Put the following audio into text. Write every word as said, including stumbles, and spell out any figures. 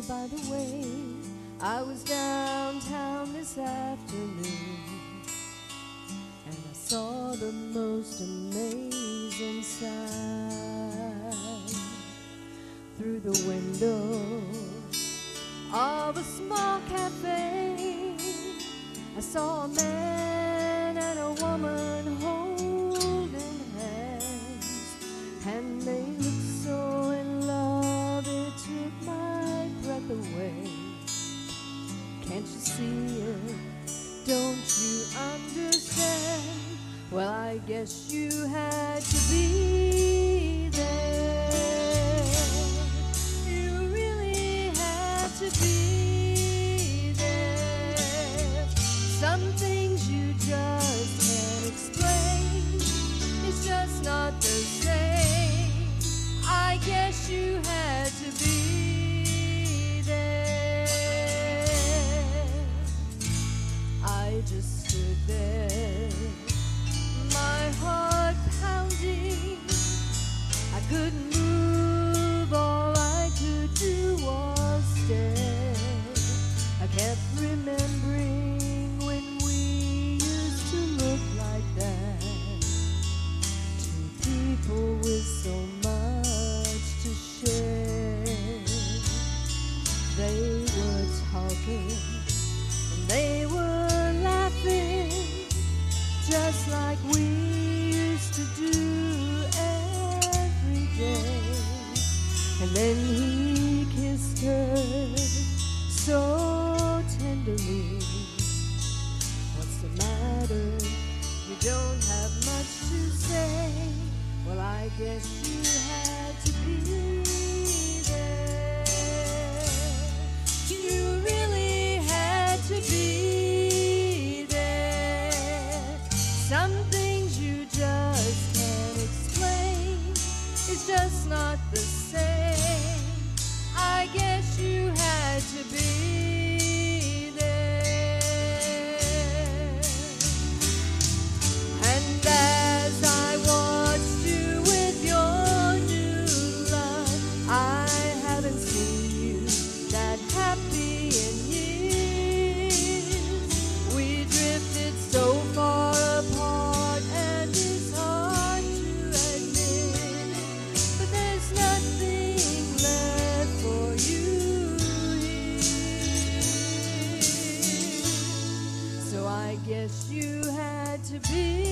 by the way, I was downtown this afternoon, and I saw the most amazing sight. Through the window of a small cafe, I saw a man and a woman holding hands, and they looked so in love it took my breath away. Can't you see it? Don't you understand? Well, I guess you had to be there. You really had to be there. Some things you just can't explain. It's just not the same. I guess you had to be there. I just stood there, my heart pounding. I couldn't move, all I could do was stare. I kept remembering when we used to look like that. Two people with so much to share. They were talking and they were laughing, just like we used to do every day. And then he kissed her so tenderly. What's the matter? You don't have much to say. Well, I guess you had to be there. You really had to be there. Some things you just can't explain. It's just not the same. I guess you had to be there. And as I watched you with your new love, I haven't seen you that happy in years. We drifted so far apart, and it's hard to admit, but there's nothing left for you here. So I guess you had to be